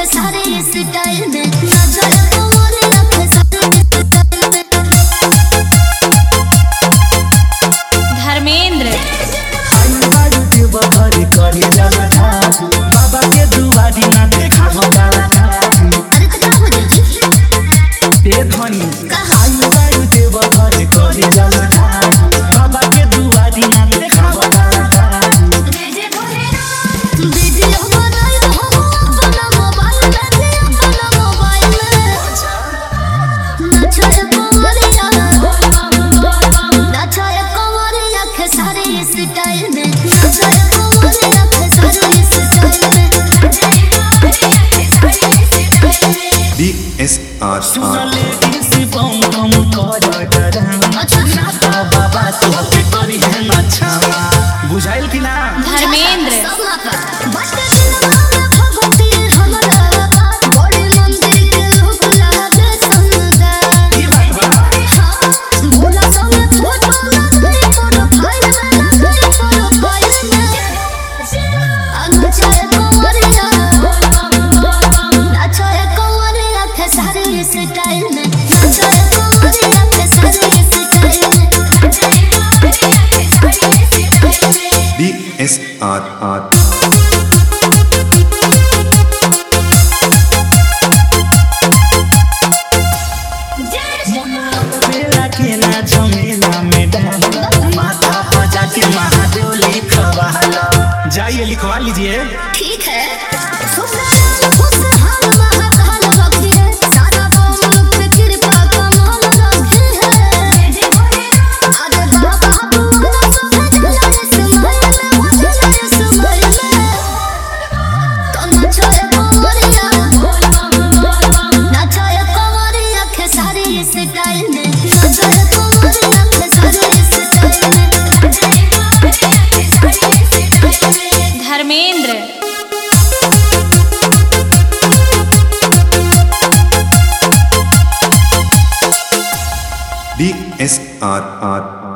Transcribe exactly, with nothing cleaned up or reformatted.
सारे स्टाइल में नजर कमर रखे सारे स्टाइल में। धर्मेंद्र बाबा के दुआरी ना देखा होगा अरे तो क्या हो जाए ते धनी आयु बायु देव घर करे जाला बाबा के दुआरी ना देखा होगा वीडियो बनाई हो अपना मोबाइल में अपना मोबाइल में नचर कमरिया नचर कमरिया के सारे स्टाइल में नचर कमरिया के सारे स्टाइल में। बी एस आर सुना आर लेडीज बम बम कर डरा अच्छा नाता बाबा तो के करी है ना छावा बुझाइल कि ना धर्मेंद्र सब मापा बस के दिलवा में भगवती हमरा बड़ी मंदिर के रूप लागे सुंदर। ई बात बा भोला संगे फोटो लगे प्रोफाइल में लगे प्रोफाइल में नचाए कमरिया नचाए कमरिया के सारे स्टाइल में नचाए कमरिया के सारे स्टाइल में। बी एस आर आर बेला के ना झमेला में डाल माथा पर जाके महादेव लिखवाला जाइए लिखवा लीजिए ठीक है खुशहाल खुशहाल महाकाल रखे सारा कौम पे कृपा कमाल रखे है। अरे बाबा बुआ सब झलक स्माइल में मुझे स्माइल में तो नचाए कमरिया नचाए कमरिया के सारे स्टाइल में नचाए कमरिया के सारे स्टाइल में। धर्मेंद्र बी एस आर आर